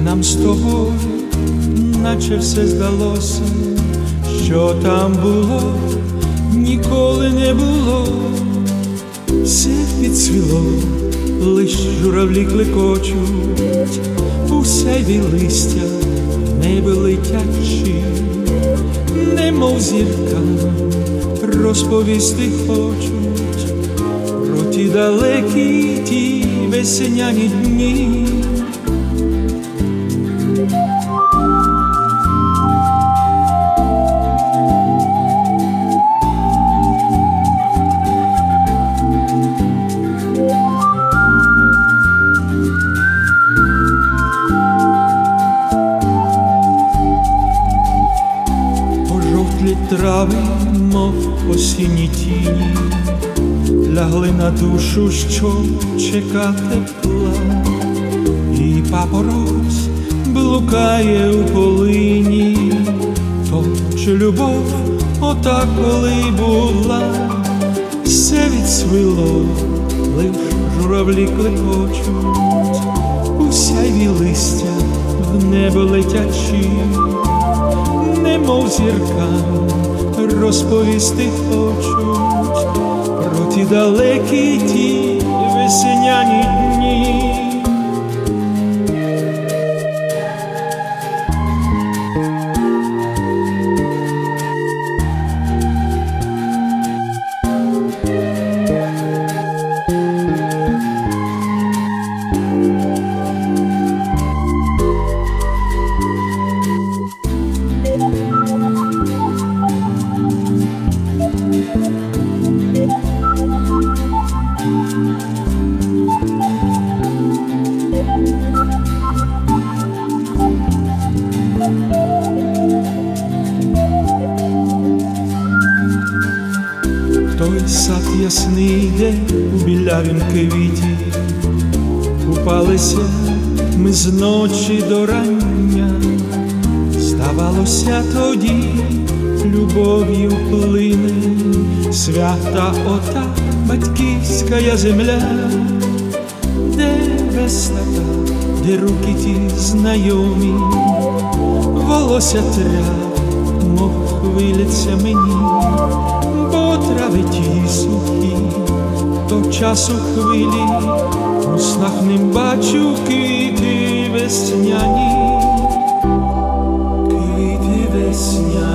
Нам з тобою, наче все здалося, що там було, ніколи не було. Все відцвіло, лиш журавлі клекочуть, у сяйві листя небо летячі, немов зіркам розповісти хочуть про ті далекі, ті весняні дні. Трави, мов осінні тіні, лягли на душу, що чека тепла, і папороть блукає у полині. То чи любов ота коли була, все відцвіло, лиш журавлі клекочуть, у сяйві листя в небо летячі, немов зіркам розповісти хочуть про ті далекі, ті весняні дні. Той сад ясний, де у білявім квіті купалися ми з ночі до рання. Здавалося тоді, любов'ю плине свята ота батьківська земля, де весна, де руки ті знайомі, волосся трав, мов хвиляться мені. Бо трави ті сухі, до часу хвилі, у снах ним бачу квіти весняні, квіти весняні.